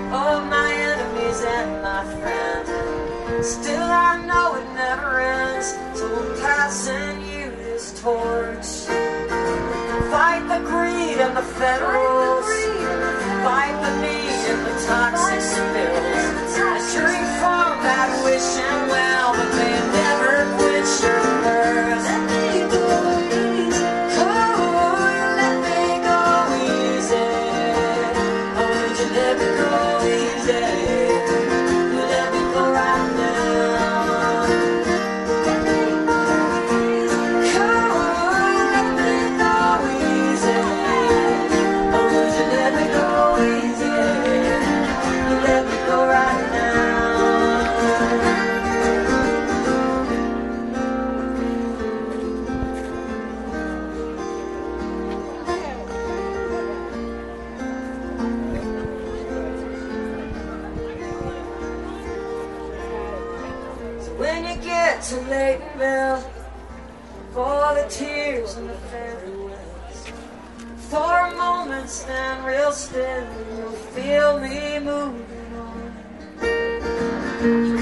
of my enemies and my friends. Still I know it never ends, so I'm passing you this torch. Fight the greed and the federals, fight the need and the toxic spills. I drink from that wishing well, but they never quench your thirst. Let me go easy. Oh, you let me go easy. Oh, would you let me go easy? You let me go right now. When you get to Laytonville, for the tears and the farewells, for a moment stand real still, you'll feel me moving on.